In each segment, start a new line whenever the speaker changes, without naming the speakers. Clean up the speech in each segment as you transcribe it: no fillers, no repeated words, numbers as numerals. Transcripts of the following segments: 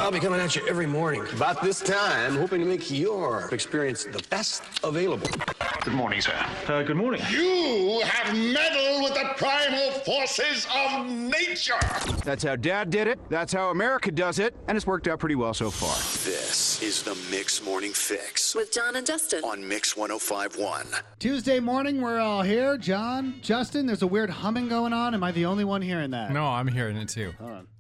I'll be coming at you every morning. About this time, hoping to make your experience the best available.
Good morning, sir.
Good morning.
You have meddled with the primal forces of nature.
That's how Dad did it. That's how America does it. And it's worked out pretty well so far.
This is the Mix Morning Fix
with John and Justin
on Mix 105.1.
Tuesday morning, we're all here. John, Justin, there's a weird humming going on. Am I the only one hearing that?
No, I'm hearing it too.
Hold on.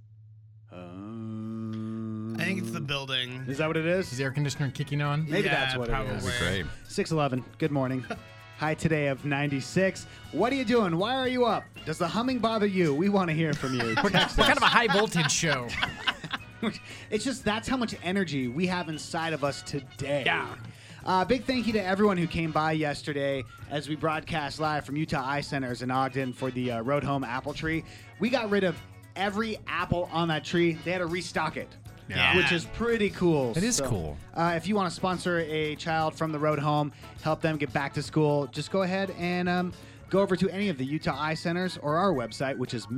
I think it's the building.
Is that what it is?
Is the air conditioner kicking on?
Maybe that's what
probably.
it is.
That'd be great.
6:11. Good morning. High today of 96. What are you doing? Why are you up? Does the humming bother you? We want to hear from you.
What kind of a high voltage show?
It's just that's how much energy we have inside of us today.
Yeah.
Big thank you to everyone who came by yesterday as we broadcast live from Utah Eye Centers in Ogden for the Road Home apple tree. We got rid of every apple on that tree. They had to restock it.
Yeah.
Which is pretty cool.
It is cool.
If you want to sponsor a child from the road home, help them get back to school, just go ahead and go over to any of the Utah Eye Centers or our website, which is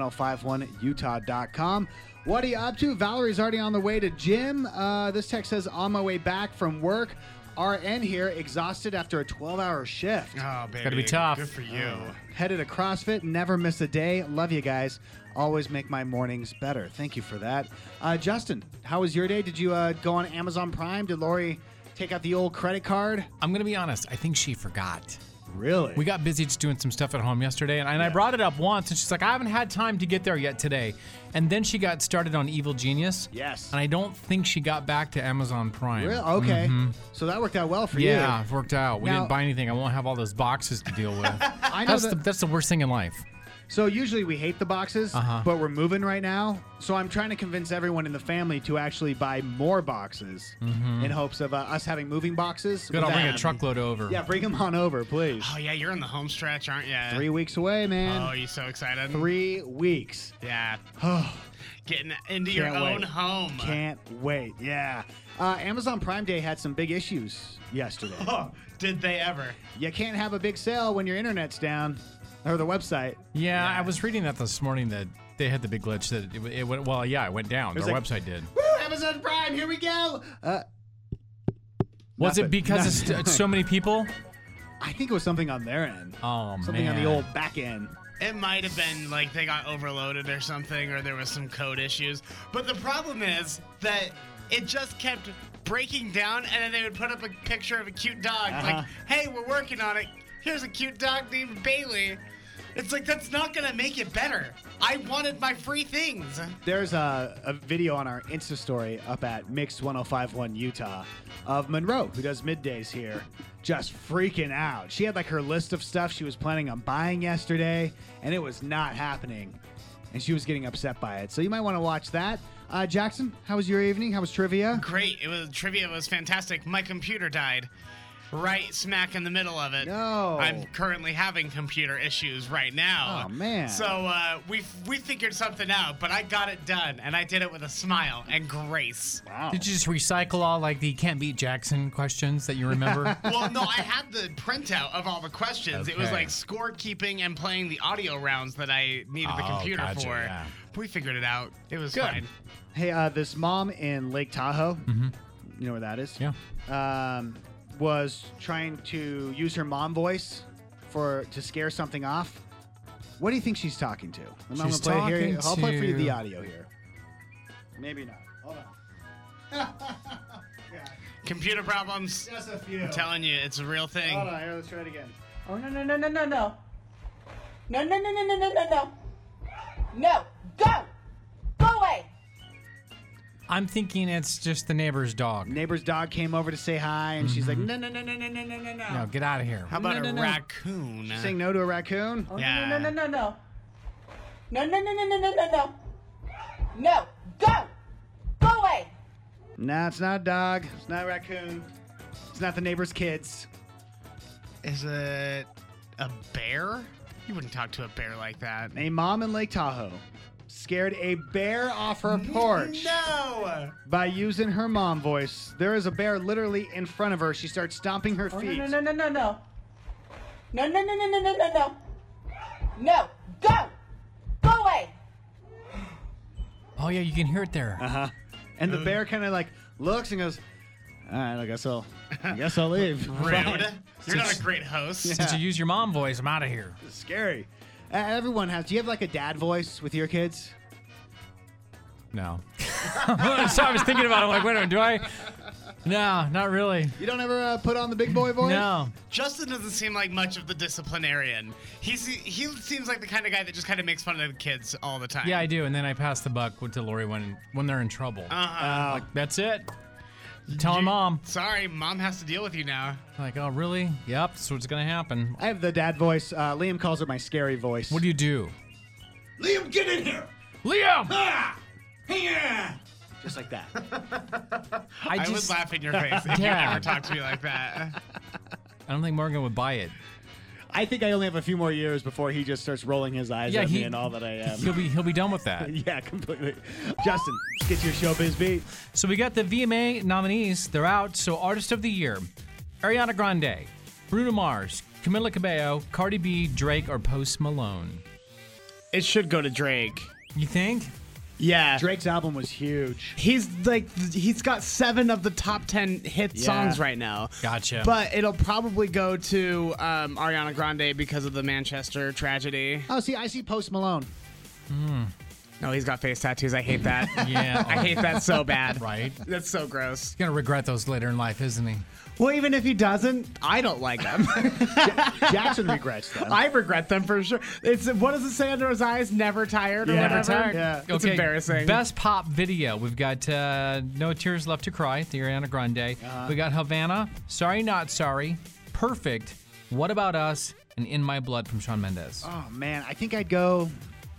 mix1051utah.com. What are you up to? Valerie's already on the way to gym. This text says, on my way back from work. RN here, exhausted after a 12-hour shift.
Oh, baby.
It's gotta be tough.
Good for you.
Headed to CrossFit, never miss a day. Love you guys. Always make my mornings better. Thank you for that. Justin, how was your day? Did you go on Amazon Prime? Did Lori take out the old credit card?
I'm going to be honest. I think she forgot.
Really?
We got busy just doing some stuff at home yesterday, and I brought it up once, and she's like, I haven't had time to get there yet today. And then she got started on Evil Genius.
Yes.
And I don't think she got back to Amazon Prime.
Really? Okay. So that worked out well for you.
Yeah, it worked out. We
Now-
didn't buy anything. I won't have all those boxes to deal with.
I know
That's the worst thing in life.
So usually we hate the boxes, but we're moving right now. So I'm trying to convince everyone in the family to actually buy more boxes in hopes of us having moving boxes.
Good, I'll bring a
without-
truckload over.
Yeah, bring them on over, please.
Oh, yeah, you're in the home stretch, aren't you?
3 weeks away, man.
Oh, you so excited?
3 weeks.
Yeah. Getting into your
Can't
own
wait.
home.
Can't wait. Yeah. Amazon Prime Day had some big issues yesterday.
Oh, did they ever?
You can't have a big sale when your internet's down, or the website.
Yeah, I was reading that this morning that they had the big glitch that it went, well, yeah, it went down.
was
Their
like-
website did.
Woo, Amazon Prime, here we go.
Was it
nothing.
because it's so many people?
I think it was something on their end.
Oh,
Something
man.
on the old back end.
It might have been like they got overloaded or something, or there was some code issues. But the problem is that it just kept breaking down, and then they would put up a picture of a cute dog. Like, hey, we're working on it. Here's a cute dog named Bailey. It's like, that's not going to make it better. I wanted my free things.
There's a video on our Insta story up at Mix 1051 Utah of Monroe, who does middays here, just freaking out. She had like her list of stuff she was planning on buying yesterday, and it was not happening. And she was getting upset by it. So you might want to watch that. Jackson, how was your evening? How was trivia?
Great. Trivia was fantastic. My computer died right smack in the middle of it.
No.
I'm currently having computer issues right now.
Oh, man.
So we figured something out, but I got it done, and I did it with a smile and grace.
Wow.
Did you just recycle all like the can't beat Jackson questions that you remember?
Well, no, I had the printout of all the questions. It was
Okay.
like scorekeeping and playing the audio rounds that I needed the computer
gotcha,
for.
yeah.
We figured it out. It was
Good.
fine.
Hey, this mom in Lake Tahoe, you know where that is?
Yeah.
Was trying to use her mom voice to scare something off. What do you think she's talking to? I'm gonna
She's
play it here.
talking
I'll play for you
to-
the audio here. Maybe not. Hold on.
Computer problems.
Just a few.
I'm telling you, it's a real thing.
Hold on, here, let's try it again.
Oh, no. No, go! Go away!
I'm thinking it's just the neighbor's dog.
Neighbor's dog came over to say hi, and she's like, no.
No, get out of here.
How about
No,
a
no.
raccoon?
Saying no to a raccoon?
Oh,
Yeah.
no. No, go! Go away!
Nah, it's not a dog. It's not a raccoon. It's not the neighbor's kids.
Is it a bear? You wouldn't talk to a bear like that.
A mom in Lake Tahoe scared a bear off her porch
No!
by using her mom voice. There is a bear literally in front of her. She starts stomping her
Oh,
feet.
no. No, go! Go away!
Oh, yeah, you can hear it there.
And the bear kind of like looks and goes, all right, I guess I'll leave.
Rude. You're not a great host.
Since you use your mom voice, I'm out of here.
It's scary. Everyone has. Do you have like a dad voice with your kids?
No. So I was thinking about it. I'm like, wait a minute, do I? No, not really.
You don't ever put on the big boy voice?
No.
Justin doesn't seem like much of the disciplinarian. He seems like the kind of guy that just kind of makes fun of the kids all the time.
Yeah, I do. And then I pass the buck to Lori when they're in trouble. Like, that's it. Telling mom.
Sorry, mom has to deal with you now.
Like, oh, really? Yep, that's what's going to happen.
I have the dad voice. Liam calls it my scary voice.
What do you do?
Liam, get in here!
Liam!
Just like that.
I would laugh in your face if you ever talk to me like that.
I don't think Morgan would buy it.
I think I only have a few more years before he just starts rolling his eyes at me and all that I am.
He'll be done with that.
Yeah, completely. Justin, let's get your showbiz beat.
So we got the VMA nominees. They're out. So Artist of the Year, Ariana Grande, Bruno Mars, Camila Cabello, Cardi B, Drake, or Post Malone.
It should go to Drake.
You think?
Yeah.
Drake's album was huge.
He's got 7 of the top 10 hit songs right now.
Gotcha.
But it'll probably go to Ariana Grande because of the Manchester tragedy.
Oh, see, I see Post Malone.
No, he's got face tattoos. I hate that.
Yeah.
I hate that so bad.
Right.
That's so gross.
He's going to regret those later in life, isn't he?
Well, even if he doesn't, I don't like them.
Jackson regrets them.
I regret them for sure. What does it say under his eyes? Never tired or whatever?
Never tired.
Yeah.
It's embarrassing.
Best pop video. We've got No Tears Left to Cry, the Ariana Grande. We got Havana, Sorry Not Sorry, Perfect, What About Us, and In My Blood from Shawn Mendes.
Oh, man. I think I'd go...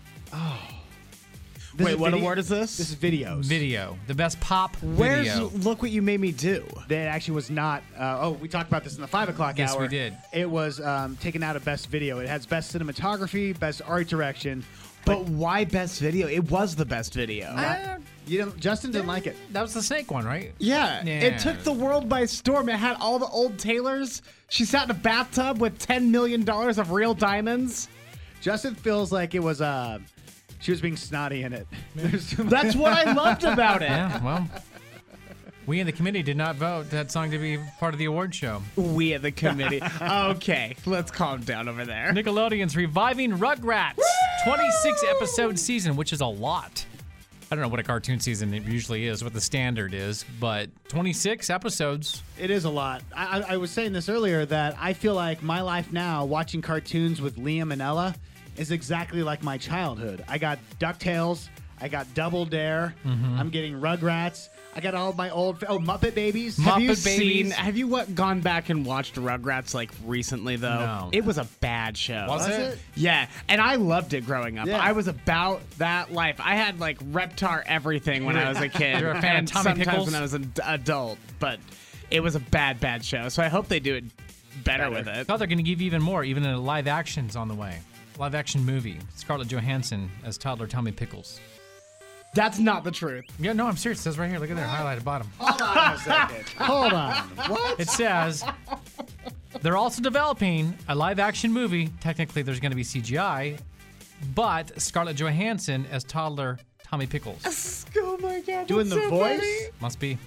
Wait, what award is this?
This is videos.
Video. The best pop
Where's
video.
Look What You Made Me Do?
That actually was not... we talked about this in the 5 o'clock
Yes,
hour.
we did.
It was taken out of best video. It has best cinematography, best art direction.
But why best video? It was the best video.
Justin didn't like it.
That was the snake one, right?
Yeah,
Yeah.
it took the world by storm. It had all the old Taylors. She sat in a bathtub with $10 million of real diamonds.
Justin feels like it was... she was being snotty in it.
That's what I loved about it.
Yeah, well, we in the committee did not vote that song to be part of the award show.
We at the committee. Okay, let's calm down over there.
Nickelodeon's reviving Rugrats 26-episode season, which is a lot. I don't know what a cartoon season usually is, what the standard is, but 26 episodes.
It is a lot. I was saying this earlier that I feel like my life now, watching cartoons with Liam and Ella, is exactly like my childhood. I got DuckTales. I got Double Dare. I'm getting Rugrats. I got all my old... Muppet Babies.
Have you gone back and watched Rugrats like recently though?
No.
It was a bad show.
Was it?
Yeah, and I loved it growing up.
Yeah.
I was about that life. I had like Reptar everything when I was a kid.
You're a fan of
and
Tommy
sometimes
Pickles?
when I was an adult, but it was a bad show. So I hope they do it better with it.
I thought they're going to give you even more, even a live action's on the way. Live action movie. Scarlett Johansson as toddler Tommy Pickles.
That's not the truth.
Yeah, no, I'm serious. It says right here. Look at there, highlighted bottom.
Hold on a second. Hold on. What?
It says they're also developing a live action movie. Technically, there's going to be CGI, but Scarlett Johansson as toddler Tommy Pickles.
Oh my god.
Doing the voice?
Must be.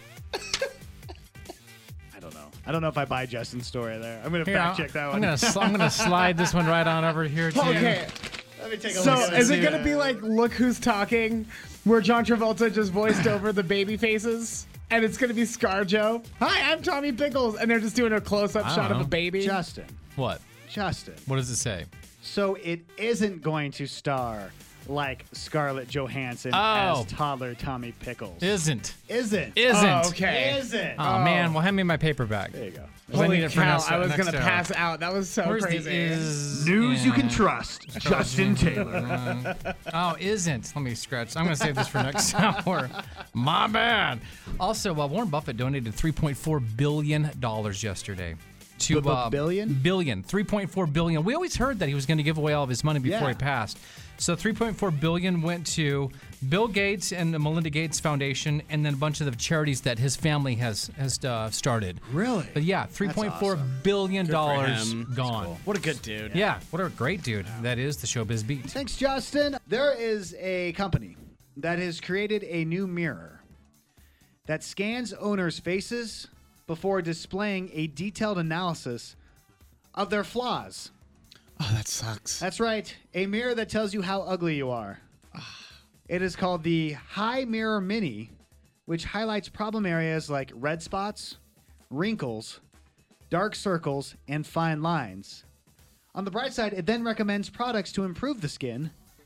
I don't know. I don't know if I buy Justin's story there. I'm going to
Here,
fact check that one.
I'm gonna slide this one right on over here to
Okay.
Let me take a
So
look at
is
this.
it gonna be like Look Who's Talking, where John Travolta just voiced over the baby faces? And it's gonna be ScarJo. Hi, I'm Tommy Pickles, and they're just doing a close-up
I
shot
don't
of a
know.
baby.
Justin.
what?
Justin.
What does it say?
So it isn't going to star like Scarlett Johansson
Oh.
as toddler Tommy Pickles.
Isn't.
Isn't.
Isn't.
okay.
Isn't.
Oh, man, well, hand me my paperback.
There you go.
'Cause I need it for
cow,
next-
I was
next
gonna
hour.
pass out. That was so
Where's
crazy.
the is?
News you
Yeah.
can trust. Justin Taylor.
Oh, isn't. Let me scratch. I'm going to save this for next hour. My bad. Also, Warren Buffett donated $3.4 billion yesterday. To
billion?
Billion. 3.4 billion. We always heard that he was going to give away all of his money before
Yeah.
he passed. So 3.4 billion went to Bill Gates and the Melinda Gates Foundation, and then a bunch of the charities that his family has started.
Really?
But yeah, $3.4 billion
him.
gone.
What a good dude.
Yeah, what a great dude. That is the Showbiz Beat.
Thanks, Justin. There is a company that has created a new mirror that scans owners' faces before displaying a detailed analysis of their flaws.
Oh, that sucks.
That's right, a mirror that tells you how ugly you are. It is called the Hi Mirror Mini, which highlights problem areas like red spots, wrinkles, dark circles, and fine lines. On the bright side, it then recommends products to improve the skin.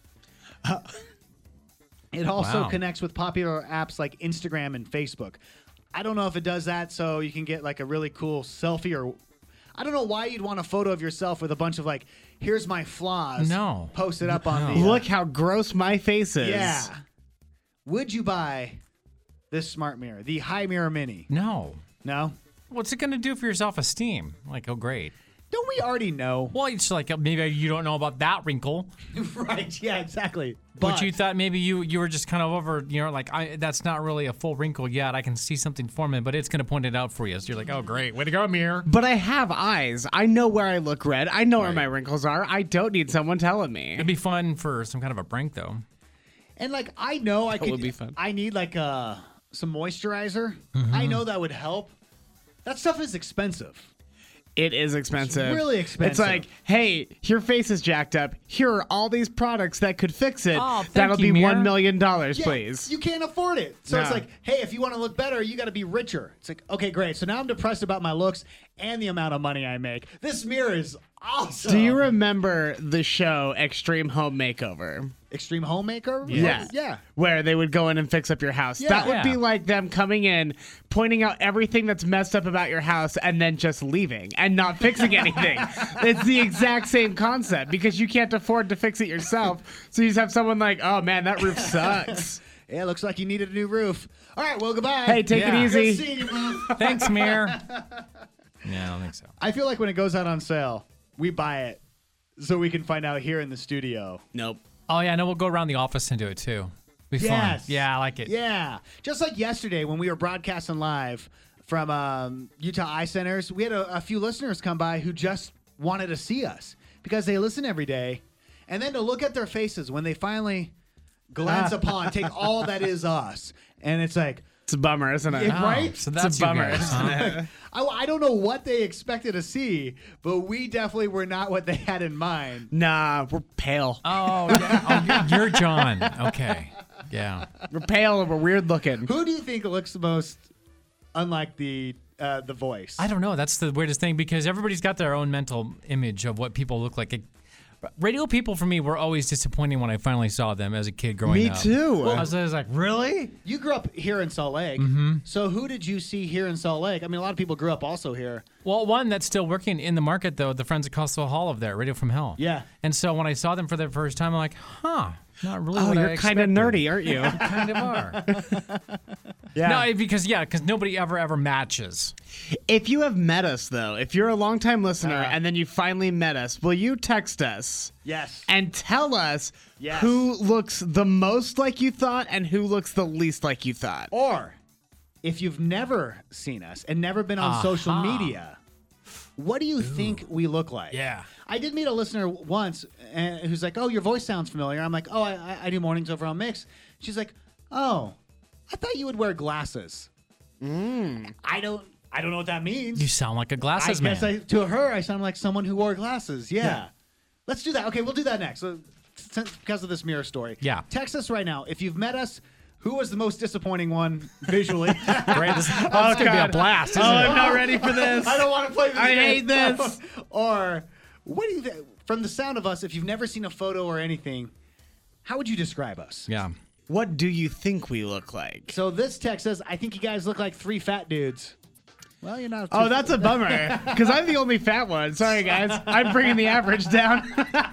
It also
Wow.
connects with popular apps like Instagram and Facebook. I don't know if it does that so you can get like a really cool selfie, or I don't know why you'd want a photo of yourself with a bunch of like, here's my flaws.
No.
Posted up on the.
Look how gross my face is.
Yeah. Would you buy this smart mirror, the Hi Mirror Mini?
No.
No?
What's it going to do for your self-esteem? Like, oh, great.
Don't we already know?
Well, it's like maybe you don't know about that wrinkle,
Right, yeah, exactly.
but you thought maybe you were just kind of over, like, that's not really a full wrinkle yet. I can see something forming, but it's going to point it out for you. So you're like, oh, great. Way to go, mirror.
But I have eyes. I know where I look red. I know where my wrinkles are. I don't need someone telling me.
It'd be fun for some kind of a prank, though.
And like I know I could
would be fun.
I need like some moisturizer.
Mm-hmm.
I know that would help. That stuff is expensive.
It is expensive.
It's really expensive.
It's like, hey, your face is jacked up. Here are all these products that could fix it.
Oh, thank
That'll
you,
be
Mirror.
$1 million,
Yeah,
please.
you can't afford it. So it's
No.
like, hey, if you want to look better, you got to be richer. It's like, okay, great. So now I'm depressed about my looks and the amount of money I make. This mirror is awesome.
Do you remember the show Extreme Home Makeover?
Extreme Home Makeover?
Yeah.
Yeah.
Where they would go in and fix up your house.
Yeah.
That would
Yeah.
be like them coming in, pointing out everything that's messed up about your house, and then just leaving and not fixing anything. It's the exact same concept because you can't afford to fix it yourself. So you just have someone like, oh man, that roof sucks.
Yeah, looks like you needed a new roof. All right, well, goodbye.
Hey, take
Yeah.
it easy.
Good seeing you, bro.
Thanks, mirror. Yeah, I don't think so.
I feel like when it goes out on sale, we buy it so we can find out here in the studio.
Nope.
Oh, yeah, no, we'll go around the office and do it, too. Be
Yes.
fun. Yeah, I like it.
Yeah. Just like yesterday when we were broadcasting live from Utah Eye Centers, we had a few listeners come by who just wanted to see us because they listen every day. And then to look at their faces when they finally glance upon, take all that is us. And it's like,
It's a bummer, isn't it?
Yeah. Right?
So
It's
that's
a bummer,
you guys,
isn't
huh?
it?
I don't know what they expected to see, but we definitely were not what they had in mind.
Nah, we're pale.
Oh, yeah. You're John. Okay. Yeah.
We're pale and we're weird looking.
Who do you think looks the most unlike the voice?
I don't know. That's the weirdest thing because everybody's got their own mental image of what people look like. Radio people for me were always disappointing when I finally saw them as a kid growing
Me
up.
too.
I was like, really?
You grew up here in Salt Lake. So who did you see here in Salt Lake? I mean, a lot of people grew up also here.
Well, one that's still working in the market, though, the friends at Coastal Hall of there, Radio from Hell.
Yeah.
And so when I saw them for the first time, I'm like, huh, not really
Oh,
what I
you're kind of
expected.
nerdy, aren't you?
Kind of are.
Yeah.
No, because nobody ever matches.
If you have met us, though, if you're a longtime listener and then you finally met us, will you text us
Yes.
and tell us
Yes.
who looks the most like you thought and who looks the least like you thought?
Or if you've never seen us and never been on social media, what do you think we look like?
Yeah.
I did meet a listener once who's like, oh, your voice sounds familiar. I'm like, oh, I do mornings over on Mix. She's like, oh, I thought you would wear glasses. I don't know what that means.
You sound like a glasses man.
To her, I sound like someone who wore glasses. Yeah. Let's do that. Okay, we'll do that next. So, because of this mirror story.
Yeah.
Text us right now. If you've met us, who was the most disappointing one visually?
Great. This is going to be a blast, isn't it?
I'm not ready for this.
I don't want to play this
I
game.
hate this.
Or, what do you think? From the sound of us, if you've never seen a photo or anything, how would you describe us?
Yeah.
What do you think we look like?
So this text says, I think you guys look like three fat dudes. Well, you're not.
Oh, that's a bummer because I'm the only fat one. Sorry, guys. I'm bringing the average down.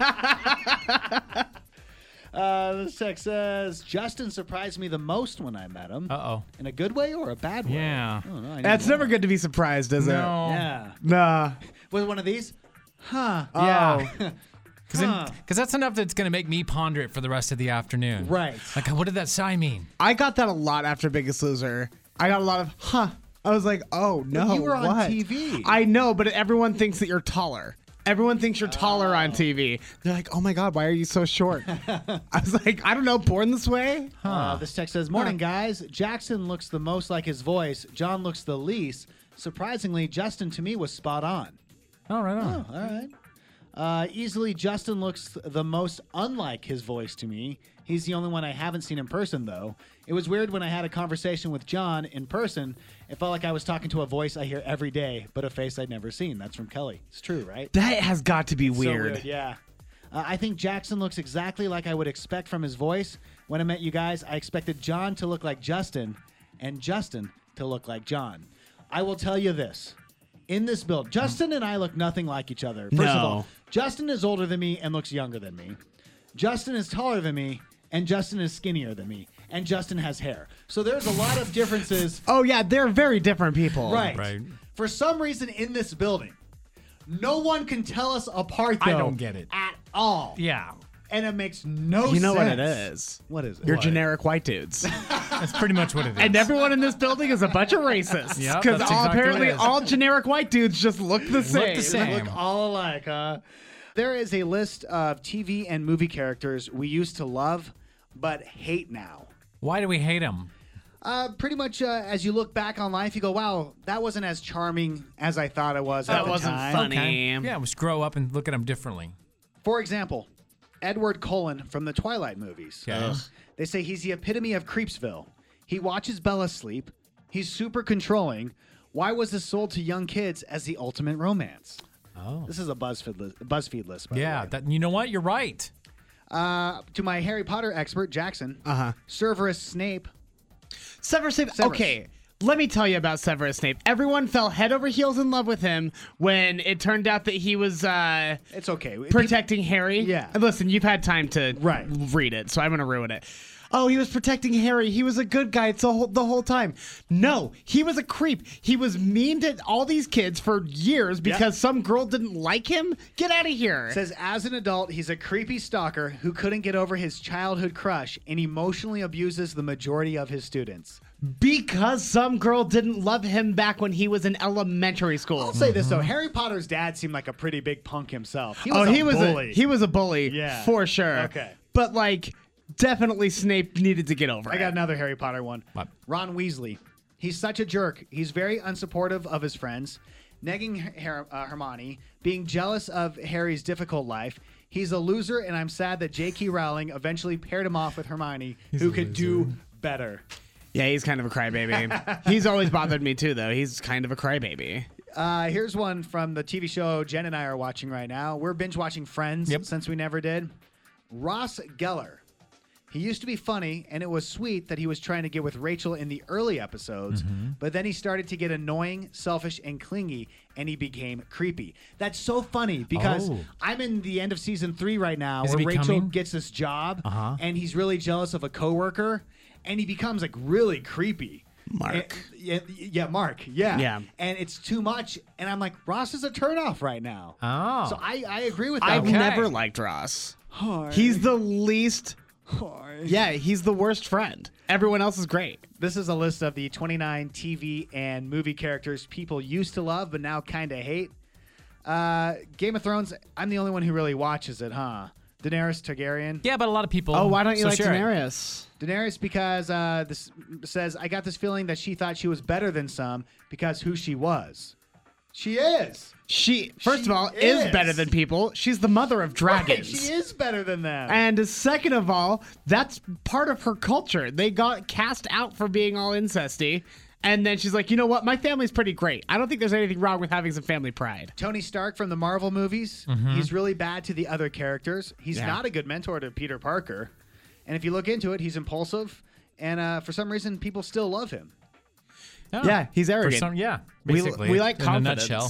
This text says, Justin surprised me the most when I met him.
Uh-oh.
In a good way or a bad way?
Yeah.
I don't know. I need
That's
more.
never good to be surprised, is it?
No.
Yeah.
Nah.
Was it one of these? Huh.
Yeah.
Oh.
Because that's enough that's going to make me ponder it for the rest of the afternoon.
Right.
Like, what did that sign mean?
I got that a lot after Biggest Loser. I got a lot of, huh. I was like, oh, no.
you were on
what?
TV.
I know, but everyone thinks that you're taller.
Everyone thinks you're taller on TV. They're like, oh my God, why are you so short? I was like, I don't know, born this way?
This text says, morning, guys. Jackson looks the most like his voice. John looks the least. Surprisingly, Justin to me was spot on.
Oh, right on.
Oh, all right. Easily, Justin looks the most unlike his voice to me. He's the only one I haven't seen in person, though. It was weird when I had a conversation with John in person. It felt like I was talking to a voice I hear every day, but a face I'd never seen. That's from Kelly. It's true, right?
That has got to be
So
weird.
yeah. I think Jackson looks exactly like I would expect from his voice. When I met you guys, I expected John to look like Justin and Justin to look like John. I will tell you this. In this build, Justin and I look nothing like each other. First of all, Justin is older than me and looks younger than me. Justin is taller than me, and Justin is skinnier than me. And Justin has hair. So there's a lot of differences.
Oh, yeah, they're very different people.
Right. For some reason in this building, no one can tell us apart, though.
I don't get it.
At all.
Yeah.
And it makes no sense.
You know what it is?
What is it?
You're generic white dudes.
That's pretty much what it is.
And everyone in this building is a bunch of racists.
Yep,
Because
that's exactly
apparently
what it is.
all generic white dudes just look the same.
the same.
They look all alike, huh? There is a list of TV and movie characters we used to love, but hate now.
Why do we hate him?
Pretty much as you look back on life, you go, wow, that wasn't as charming as I thought it was at
That
the
wasn't
time.
funny.
Yeah, let's grow up and look at him differently.
For example, Edward Cullen from the Twilight movies.
Okay.
They say he's the epitome of Creepsville. He watches Bella sleep. He's super controlling. Why was this sold to young kids as the ultimate romance?
Oh.
This is a BuzzFeed list, by the
Yeah,
way.
that, you know what? You're right.
To my Harry Potter expert, Jackson, Severus Snape.
Severus Snape.
Severus.
Okay, let me tell you about Severus Snape. Everyone fell head over heels in love with him when it turned out that he was
It's okay.
protecting Harry.
Yeah.
And listen, you've had time to
Right.
read it, so I'm going to ruin it. Oh, he was protecting Harry. He was a good guy the whole time. No, he was a creep. He was mean to all these kids for years because some girl didn't like him. Get out of here.
Says as an adult, he's a creepy stalker who couldn't get over his childhood crush and emotionally abuses the majority of his students.
Because some girl didn't love him back when he was in elementary school.
I'll say this though, Harry Potter's dad seemed like a pretty big punk himself. He
Oh,
was
he was
bully.
he was a bully,
Yeah.
for sure.
Okay.
But like, definitely Snape needed to get over it.
I got another Harry Potter one.
What?
Ron Weasley. He's such a jerk. He's very unsupportive of his friends, negging Hermione, being jealous of Harry's difficult life. He's a loser, and I'm sad that J.K. Rowling eventually paired him off with Hermione, who could do better.
Yeah, he's kind of a crybaby. He's always bothered me too, though. He's kind of a crybaby.
Here's one from the TV show Jen and I are watching right now. We're binge watching Friends since we never did. Ross Geller. He used to be funny, and it was sweet that he was trying to get with Rachel in the early episodes, but then he started to get annoying, selfish, and clingy, and he became creepy. That's so funny because I'm in the end of season 3 right now
Is it
where Rachel
becoming?
gets this job, and he's really jealous of a coworker, and he becomes like really creepy.
Mark.
Yeah, Mark. Yeah.
Yeah.
And it's too much, and I'm like, Ross is a turnoff right now.
Oh.
So I agree with that.
I've
one.
never liked Ross. He's the least. Yeah, he's the worst friend. Everyone else is great.
This is a list of the 29 TV and movie characters people used to love but now kind of hate. Game of Thrones, I'm the only one who really watches it, huh? Daenerys Targaryen.
Yeah, but a lot of people.
Oh, why don't you
so
like
sure.
Daenerys?
Daenerys because this says, I got this feeling that she thought she was better than some because who she was. She is.
She, first
She
of all,
is.
is better than people. She's the mother of dragons.
Right, she is better than them.
And second of all, that's part of her culture. They got cast out for being all incesty. And then she's like, you know what? My family's pretty great. I don't think there's anything wrong with having some family pride.
Tony Stark from the Marvel movies, he's really bad to the other characters. He's not a good mentor to Peter Parker. And if you look into it, he's impulsive. And for some reason, people still love him.
Oh.
Yeah, he's
For
arrogant.
some, yeah,
We
basically.
like
in
confidence.
a nutshell.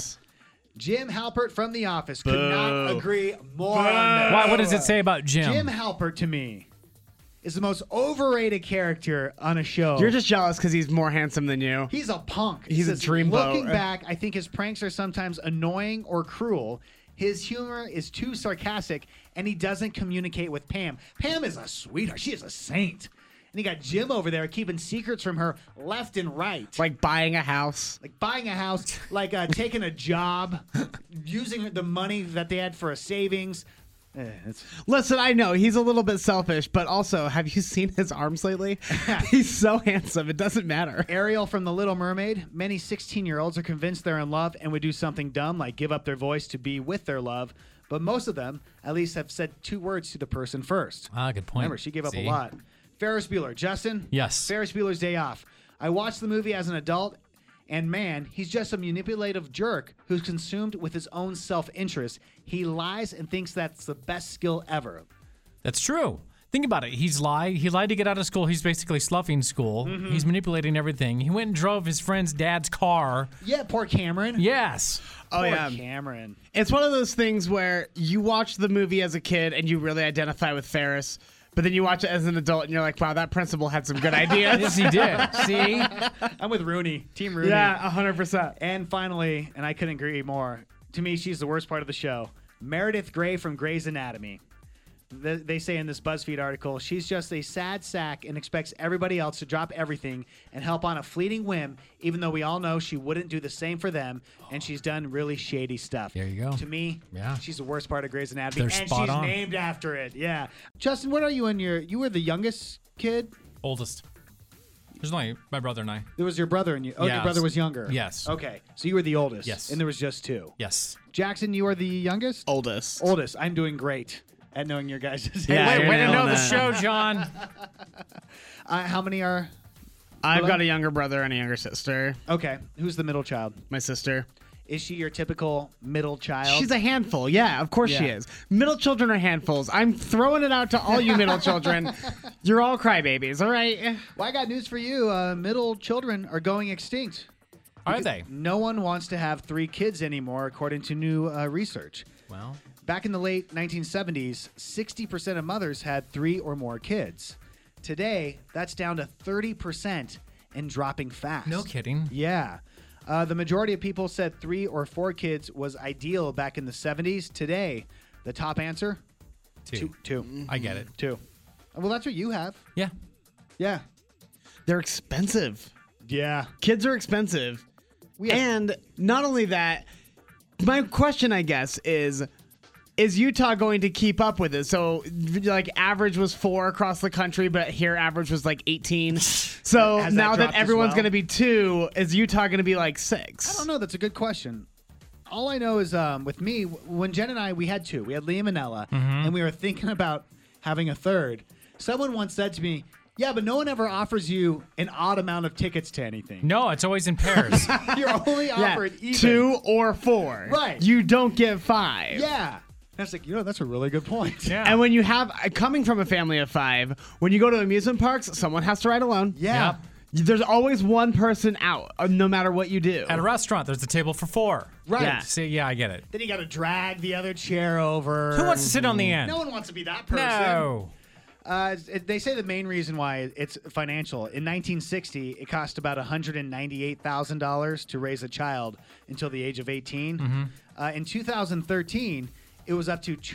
Jim Halpert from The Office. Could not agree more on this.
Why? What does it say about Jim?
Jim Halpert, to me, is the most overrated character on a show.
You're just jealous because he's more handsome than you.
He's a punk.
He's a
Says,
dreamboat.
Looking back, I think his pranks are sometimes annoying or cruel. His humor is too sarcastic, and he doesn't communicate with Pam. Pam is a sweetheart. She is a saint. And you got Jim over there keeping secrets from her left and right.
Like buying a house.
Like buying a house, like taking a job, using the money that they had for a savings.
Listen, I know he's a little bit selfish, but also, have you seen his arms lately? He's so handsome. It doesn't matter.
Ariel from The Little Mermaid. Many 16-year-olds are convinced they're in love and would do something dumb like give up their voice to be with their love. But most of them, at least, have said 2 words to the person first.
Ah, good point.
Remember, she gave up
See?
a lot. Ferris Bueller. Justin?
Yes.
Ferris Bueller's Day Off. I watched the movie as an adult, and man, he's just a manipulative jerk who's consumed with his own self-interest. He lies and thinks that's the best skill ever.
That's true. Think about it. He lied to get out of school. He's basically sloughing school. He's manipulating everything. He went and drove his friend's dad's car.
Yeah, poor Cameron.
Yes.
Poor Cameron.
It's one of those things where you watch the movie as a kid and you really identify with Ferris, but then you watch it as an adult and you're like, wow, that principal had some good ideas.
Yes, he did. See?
I'm with Rooney. Team Rooney.
Yeah, 100%.
And finally, and I couldn't agree more, to me, she's the worst part of the show. Meredith Grey from Grey's Anatomy. They say in this BuzzFeed article, she's just a sad sack and expects everybody else to drop everything and help on a fleeting whim, even though we all know she wouldn't do the same for them, and she's done really shady stuff.
There you go.
To me,
Yeah.
she's the worst part of Grey's Anatomy,
They're
and
spot
she's
on.
named after it. Yeah. Justin, what are you in your? You were the youngest kid.
Oldest. There's only my brother and I.
There was your brother and you. Oh, your
Yes.
brother was younger.
Yes.
Okay, so you were the oldest.
Yes.
And there was just 2.
Yes.
Jackson, you are the youngest.
Oldest.
Oldest. I'm doing great at knowing your guys' age.
Yeah,
Way
you're
to know
nailing
the
that.
show, John.
How many are?
I've got a younger brother and a younger sister.
Okay. Who's the middle child?
My sister.
Is she your typical middle child?
She's a handful. Yeah, of course she
Yeah.
is. Middle children are handfuls. I'm throwing it out to all you middle children. You're all crybabies, all right?
Well, I got news for you. Middle children are going extinct.
Are they?
No one wants to have 3 kids anymore, according to new research.
Well,
Back in the late 1970s, 60% of mothers had 3 or more kids. Today, that's down to 30% and dropping fast.
no kidding.
Yeah. The majority of people said 3 or 4 kids was ideal back in the 70s. Today, the top answer? Two.
I get it.
2. Well, that's what you have.
Yeah.
Yeah.
They're expensive.
Yeah.
Kids are expensive. And not only that, my question, I guess, is Utah going to keep up with it? So, like, average was 4 across the country, but here average was like 18. So
Has that
now that
dropped as
everyone's
well?
going to be 2, is Utah going to be like 6?
I don't know. That's a good question. All I know is with me, when Jen and I, we had 2. We had Liam and Ella, and we were thinking about having a 3rd. Someone once said to me, yeah, but no one ever offers you an odd amount of tickets to anything.
No, it's always in pairs.
You're only offered even.
2 or 4.
Right.
You don't get 5.
Yeah. That's like, that's a really good point.
Yeah.
And when you have, coming from a family of 5, when you go to amusement parks, someone has to ride alone.
Yeah.
Yep.
There's always one person out, no matter what you do.
At a restaurant, there's a table for 4.
Right.
Yeah.
See, yeah, I get it.
Then you got to drag the other chair over.
Who wants to sit on the end?
No one wants to be that person.
No.
They say the main reason why it's financial. In 1960, it cost about $198,000 to raise a child until the age of 18. In 2013, it was up to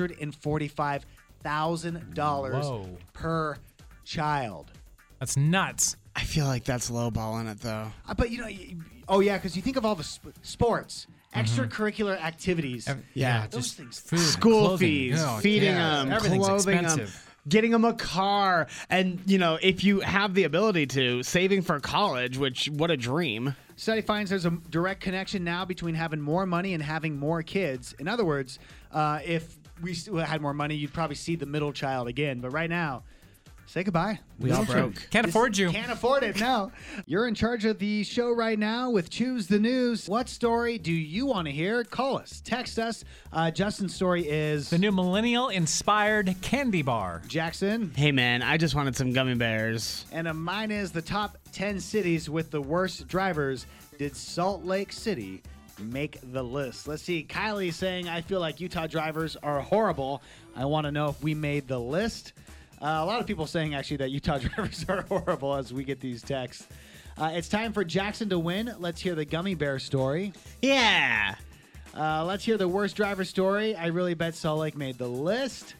$245,000
Whoa.
per child.
That's nuts.
I feel like that's lowballing it, though.
But oh yeah, because you think of all the sports, extracurricular activities.
Yeah.
those
just
things.
food,
School
clothing.
fees,
Oh,
feeding
yeah.
them,
Everything's
clothing them,
expensive.
getting them a car. And, if you have the ability to, saving for college, which, what a dream.
Study finds there's a direct connection now between having more money and having more kids. In other words, if we still had more money, you'd probably see the middle child again. But right now, say goodbye.
We all broke.
Can't afford you.
Can't afford it, no. You're in charge of the show right now with Choose the News. What story do you want to hear? Call us. Text us. Justin's story is...
The new millennial-inspired candy bar.
Jackson.
Hey, man, I just wanted some gummy bears.
And mine is the top 10 cities with the worst drivers. Did Salt Lake City make the list? Let's see. Kylie saying, I feel like Utah drivers are horrible. I want to know if we made the list. A lot of people saying, actually, that Utah drivers are horrible as we get these texts. It's time for Jackson to win. Let's hear the gummy bear story.
Yeah.
Let's hear the worst driver story. I really bet Salt Lake made the list.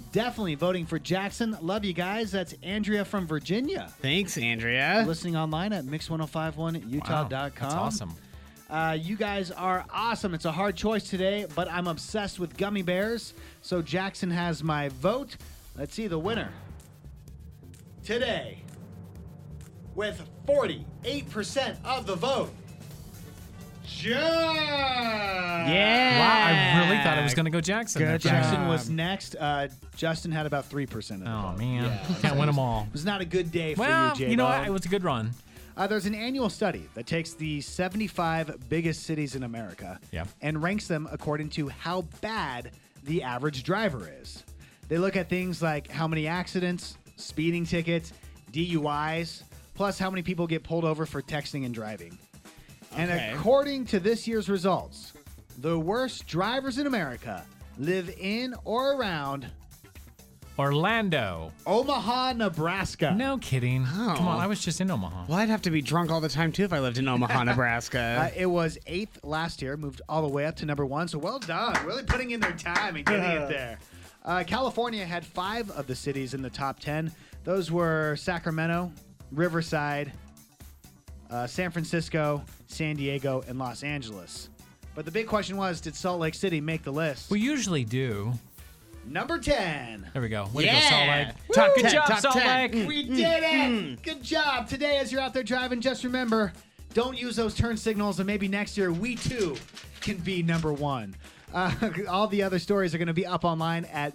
definitely voting for Jackson. Love you guys. That's Andrea from Virginia.
Thanks, Andrea.
Listening online at mix1051utah.com.
Wow, that's awesome.
You guys are awesome. It's a hard choice today, but I'm obsessed with gummy bears. So Jackson has my vote. Let's see the winner. Today, with 48% of the vote, John.
Yeah.
Wow, I really thought it was going to go Jackson.
Good
there.
Jackson was next. Justin had about 3% of the
Oh,
vote.
man.
Yeah.
Can't win them all.
It was not a good day for
Well,
you, J-Bo.
you know what? It was a good run.
There's an annual study that takes the 75 biggest cities in America and ranks them according to how bad the average driver is. They look at things like how many accidents, speeding tickets, DUIs, plus how many people get pulled over for texting and driving. And according to this year's results, the worst drivers in America live in or around
Orlando.
Omaha, Nebraska.
No kidding.
Oh.
Come on, I was just in Omaha.
Well, I'd have to be drunk all the time, too, if I lived in Omaha, Nebraska.
It was 8th last year, moved all the way up to number 1. So well done. Really putting in their time and getting it there. California had 5 of the cities in the top 10. Those were Sacramento, Riverside, San Francisco, San Diego, and Los Angeles. But the big question was, did Salt Lake City make the list?
We usually do.
Number 10.
There we go. Way to go, Salt Lake.
Top
Good
10,
job,
top
Salt
10.
Lake.
We did it! Good job. Today, as you're out there driving, just remember, don't use those turn signals, and maybe next year we too can be number 1. All the other stories are going to be up online at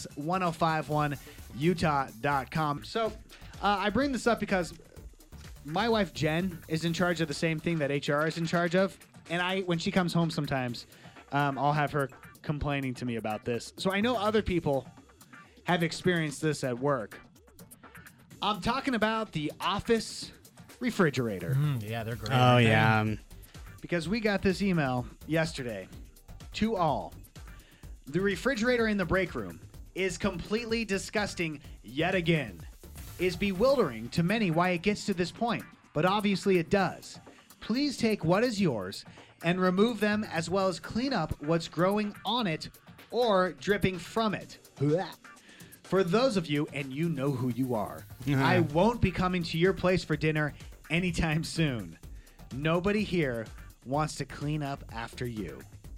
mix1051utah.com. So I bring this up because my wife Jen is in charge of the same thing that HR is in charge of, and when she comes home sometimes, I'll have her complaining to me about this. So I know other people have experienced this at work. I'm talking about the office refrigerator.
Yeah, they're great.
Oh, yeah.
Because we got this email yesterday to all. The refrigerator in the break room is completely disgusting yet again. Is bewildering to many why it gets to this point, but obviously it does. Please take what is yours and remove them, as well as clean up what's growing on it or dripping from it. For those of you, and you know who you are, I won't be coming to your place for dinner anytime soon. Nobody here wants to clean up after you.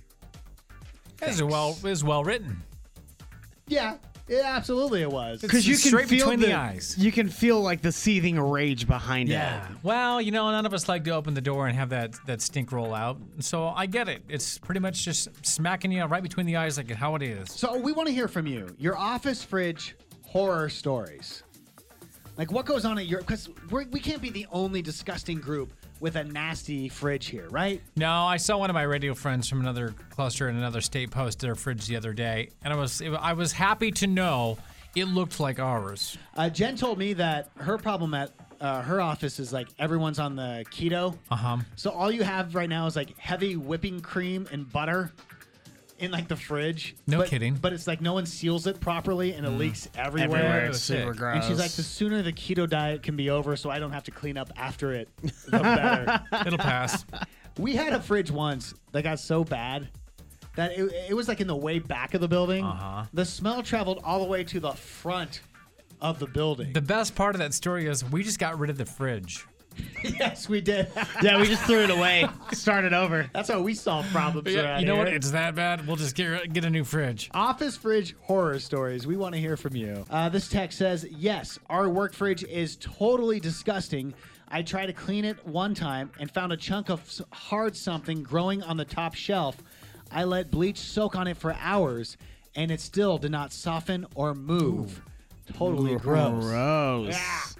It was well written.
Yeah, absolutely it was.
Because you can
straight
feel
between the eyes.
You can feel like the seething rage behind it.
Well, you know, none of us like to open the door and have that stink roll out. So I get it. It's pretty much just smacking you right between the eyes like how it is.
So we want to hear from you. Your office fridge horror stories. Like what goes on at your... Because we can't be the only disgusting group with a nasty fridge here, right?
No, I saw one of my radio friends from another cluster in another state post their fridge the other day, and I was happy to know it looked like ours.
Jen told me that her problem at her office is like everyone's on the keto. So all you have right now is like heavy whipping cream and butter in like the fridge.
No kidding.
But it's like no one seals it properly and it leaks everywhere.
Everywhere. It's super
Sick.
gross.
And she's like, the sooner the keto diet can be over so I don't have to clean up after it, the better.
It'll pass.
We had a fridge once that got so bad that it was like in the way back of the building. The smell traveled all the way to the front of the building.
The best part of that story is we just got rid of the fridge.
Yes, we did.
Yeah, we just threw it away. Started over.
That's how we solve problems around
You know
here.
what? It's that bad. We'll just get a new fridge.
Office fridge horror stories. We want to hear from you. This text says, yes, our work fridge is totally disgusting. I tried to clean it one time and found a chunk of hard something growing on the top shelf. I let bleach soak on it for hours, and it still did not soften or move. Totally gross.
Gross.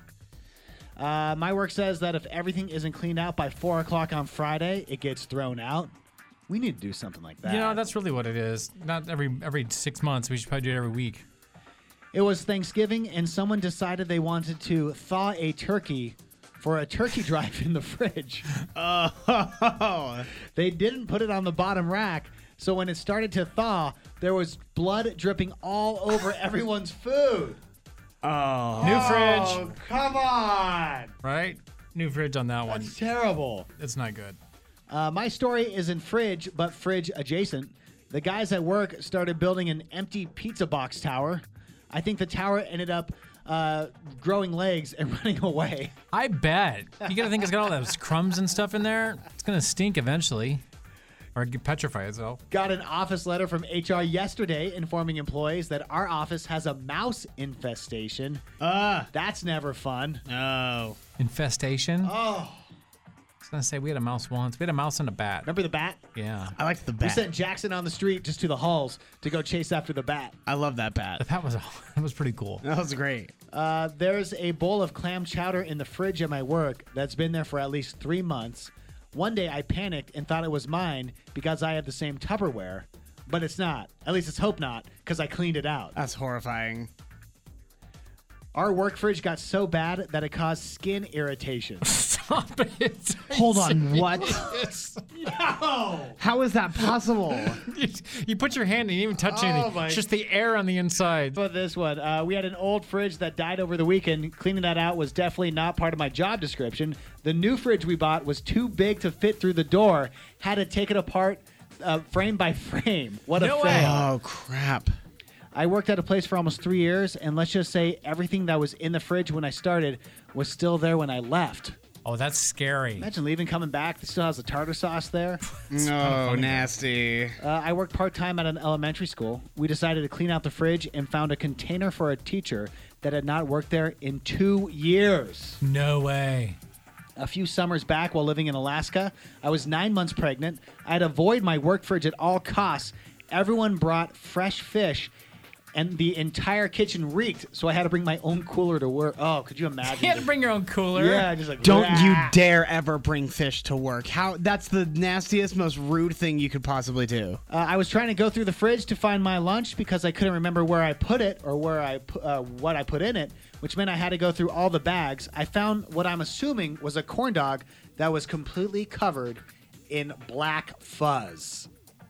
My work says that if everything isn't cleaned out by 4 o'clock on Friday, it gets thrown out. We need to do something like that.
You know, that's really what it is. Not every 6 months. We should probably do it every week.
It was Thanksgiving, and someone decided they wanted to thaw a turkey for a turkey drive in the fridge.
Oh.
They didn't put it on the bottom rack, so when it started to thaw, there was blood dripping all over everyone's food.
Oh.
New fridge.
Oh, come on.
Right? New fridge on that one.
That's terrible.
It's not good.
My story isn't fridge, but fridge adjacent. The guys at work started building an empty pizza box tower. I think the tower ended up growing legs and running away.
I bet. You gotta think it's got all those crumbs and stuff in there. It's gonna stink eventually. Or petrify itself.
Got an office letter from HR yesterday informing employees that our office has a mouse infestation. That's never fun.
Oh.
Infestation?
Oh.
I was gonna say we had a mouse once. We had a mouse and a bat.
Remember the bat?
Yeah.
I liked the
We
bat.
sent Jackson on the street just to the halls to go chase after the bat.
I love that bat.
That was pretty cool.
That was great.
There's a bowl of clam chowder in the fridge at my work that's been there for at least 3 months. One day I panicked and thought it was mine because I had the same Tupperware, but it's not. At least let's hope not, because I cleaned it out.
That's horrifying.
Our work fridge got so bad that it caused skin irritation.
Stop it.
Hold on, what?
No!
How is that possible?
You put your hand and you didn't even touch anything.
my-
It's just the air on the inside.
But this one, we had an old fridge that died over the weekend. Cleaning that out was definitely not part of my job description. The new fridge we bought was too big to fit through the door. Had to take it apart frame by frame. What a
No
fail.
way.
Oh, crap.
I worked at a place for almost 3 years, and let's just say everything that was in the fridge when I started was still there when I left.
Oh, that's scary.
Imagine leaving, coming back. It still has the tartar sauce there.
No, nasty.
I worked part-time at an elementary school. We decided to clean out the fridge and found a container for a teacher that had not worked there in 2 years.
No way.
A few summers back while living in Alaska, I was 9 months pregnant. I had to avoid my work fridge at all costs. Everyone brought fresh fish, and the entire kitchen reeked, so I had to bring my own cooler to work. Oh, could you imagine?
You had to bring your own cooler.
Yeah, just like,
Don't you
"Rah."
dare ever bring fish to work. That's the nastiest, most rude thing you could possibly do.
I was trying to go through the fridge to find my lunch because I couldn't remember where I put it or what I put in it, which meant I had to go through all the bags. I found what I'm assuming was a corn dog that was completely covered in black fuzz.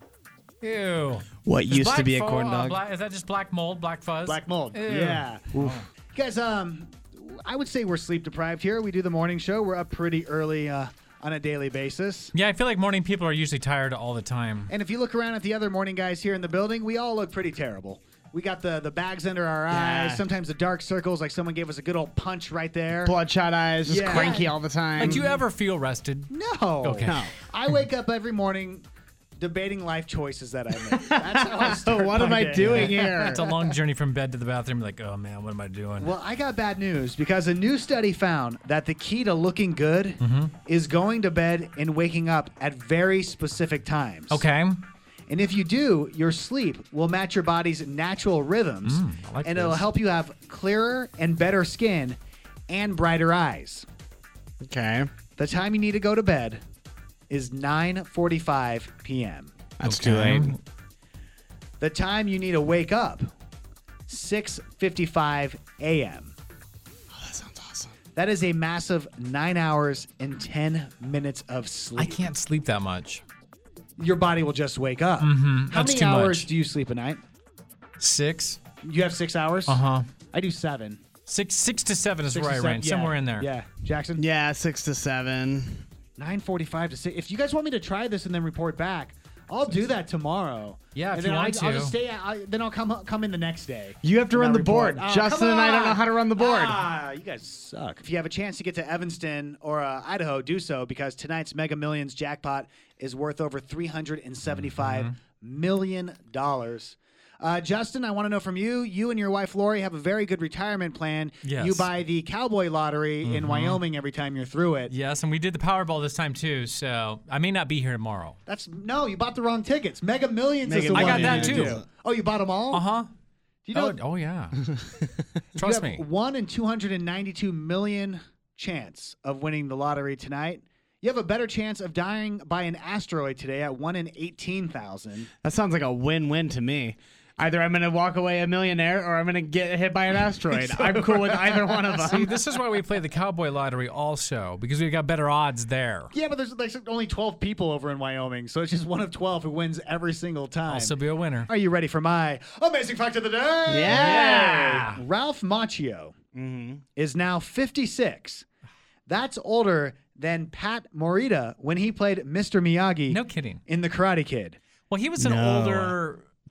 Ew.
What
Is
used to
black
be a
fo-
corn dog?
is that just black mold, black fuzz?
Black mold.
Ew.
Yeah. You guys, I would say we're sleep deprived here. We do the morning show. We're up pretty early on a daily basis.
Yeah, I feel like morning people are usually tired all the time.
And if you look around at the other morning guys here in the building, we all look pretty terrible. We got the bags under our eyes, sometimes the dark circles, like someone gave us a good old punch right there.
Bloodshot eyes, just
Yeah.
cranky all the time.
Like, do you ever feel rested?
No.
Okay.
No.
I wake up every morning debating life choices that I make. That's how I start
What am
my
I
day.
doing here?
It's a long journey from bed to the bathroom. Like, oh man, what am I doing?
Well, I got bad news because a new study found that the key to looking good is going to bed and waking up at very specific times.
Okay.
And if you do, your sleep will match your body's natural rhythms,
I like
and it'll
this.
help you have clearer and better skin and brighter eyes.
Okay.
The time you need to go to bed is 9:45 p.m.
That's too
Okay.
late.
The time you need to wake up, 6:55 a.m.
That sounds awesome.
That is a massive 9 hours and 10 minutes of sleep.
I can't sleep that much.
Your body will just wake up. How
That's
many
too
hours
much.
do you sleep a night?
6.
You have 6 hours?
Uh-huh.
I do 7.
6 to 7 is
6
where
to
I
7,
range.
yeah.
Somewhere in there.
Yeah. Jackson?
Yeah, 6 to 7.
9:45 to 6. If you guys want me to try this and then report back, I'll do that tomorrow.
Yeah, if
and
you
then
want
I'll
to.
just stay. Then I'll come in the next day.
You have to
and
run
I'll
the board.
report. Oh,
Justin
come
and I don't
on.
know how to run the board.
You guys suck. If you have a chance to get to Evanston or Idaho, do so because tonight's Mega Millions jackpot is worth over $375 million. Justin, I want to know from you. You and your wife Lori have a very good retirement plan.
Yes.
You buy the cowboy lottery in Wyoming every time you're through it.
Yes, and we did the Powerball this time too, so I may not be here tomorrow.
You bought the wrong tickets. Mega Millions is
Mega
the
I
one
got
you
that
need to
too.
do. Oh, you bought them all?
Uh-huh.
Do you know
Oh yeah.
you
Trust
have
me.
1 in 292 million chance of winning the lottery tonight? You have a better chance of dying by an asteroid today at 1 in 18,000.
That sounds like a win-win to me. Either I'm going to walk away a millionaire or I'm going to get hit by an asteroid. I'm cool with either one of
See,
them.
this is why we play the Cowboy Lottery also, because we've got better odds there.
Yeah, but there's like only 12 people over in Wyoming, so it's just one of 12 who wins every single time.
I'll still be a winner.
Are you ready for my amazing fact of the day?
Yeah.
Ralph Macchio is now 56. That's older than Pat Morita when he played Mr. Miyagi
No kidding.
in The Karate Kid.
Well, he was an
No.
older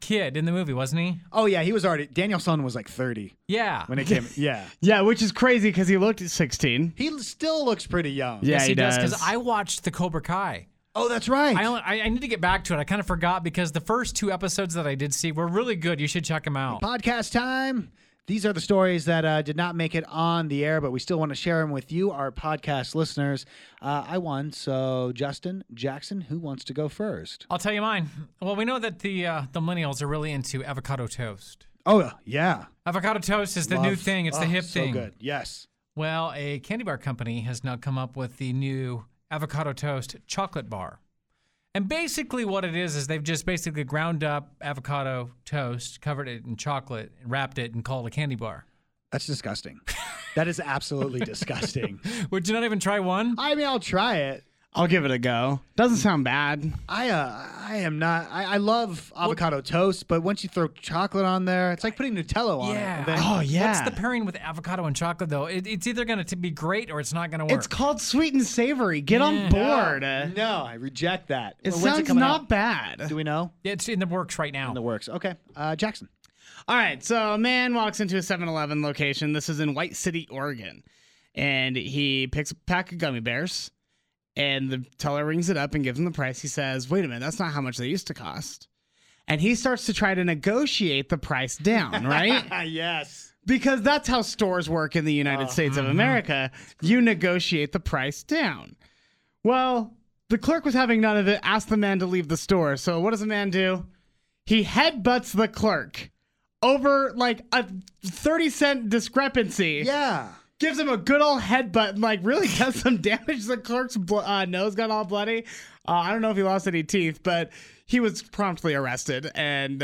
kid in the movie, wasn't he?
Oh yeah, he was already. Daniel-san was like 30
Yeah.
when it came. Yeah,
Yeah, which is crazy because he looked at 16.
he still looks pretty young.
Yeah,
Yes,
he does.
because I watched the Cobra Kai.
Oh, that's right.
I need to get back to it. I kind of forgot because the first 2 episodes that I did see were really good. You should check them out.
Podcast time. These are the stories that did not make it on the air, but we still want to share them with you, our podcast listeners. I won, so Justin, Jackson, who wants to go first?
I'll tell you mine. Well, we know that the millennials are really into avocado toast.
Oh, yeah.
Avocado toast is the new thing. It's the hip
so
thing.
Good. Yes.
Well, a candy bar company has now come up with the new avocado toast chocolate bar. And basically what it is they've just basically ground up avocado toast, covered it in chocolate, and wrapped it, and called it a candy bar.
That's disgusting. That is absolutely disgusting.
Would you not even try one?
I mean, I'll try it.
I'll give it a go. Doesn't sound bad.
I am not. I love avocado toast, but once you throw chocolate on there, it's like putting Nutella on it. Then,
Oh, yeah.
What's the pairing with avocado and chocolate, though? It's either going to be great or it's not going to work.
It's called sweet and savory. Get on board.
No, I reject that.
It
When's
sounds
coming
not
out?
bad.
Do we know?
It's in the works right now.
In the works. Okay. Jackson.
All right, so a man walks into a 7-Eleven location. This is in White City, Oregon. And he picks a pack of gummy bears, and the teller rings it up and gives him the price. He says, wait a minute, that's not how much they used to cost. And he starts to try to negotiate the price down, right?
Yes.
Because that's how stores work in the United States of America. You negotiate the price down. Well, the clerk was having none of it, asked the man to leave the store. So what does the man do? He headbutts the clerk over like a 30-cent discrepancy.
Yeah.
Gives him a good old headbutt and like really does some damage. The clerk's nose got all bloody. I don't know if he lost any teeth, but he was promptly arrested and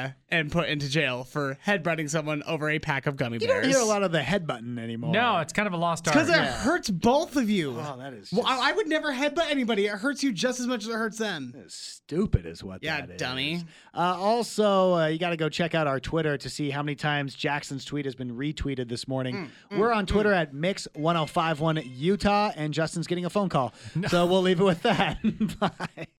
put into jail for headbutting someone over a pack of gummy
You
bears.
don't hear a lot of the headbutting anymore.
No, it's kind of a lost art.
Because it hurts both of you.
Oh, that is
Well,
just-
I would never headbutt anybody. It hurts you just as much as it hurts them.
Stupid is what
Yeah,
that is.
dummy.
Also, you got to go check out our Twitter to see how many times Jackson's tweet has been retweeted this morning. We're on Twitter at Mix1051 Utah, and Justin's getting a phone call. So we'll leave it with that. Bye.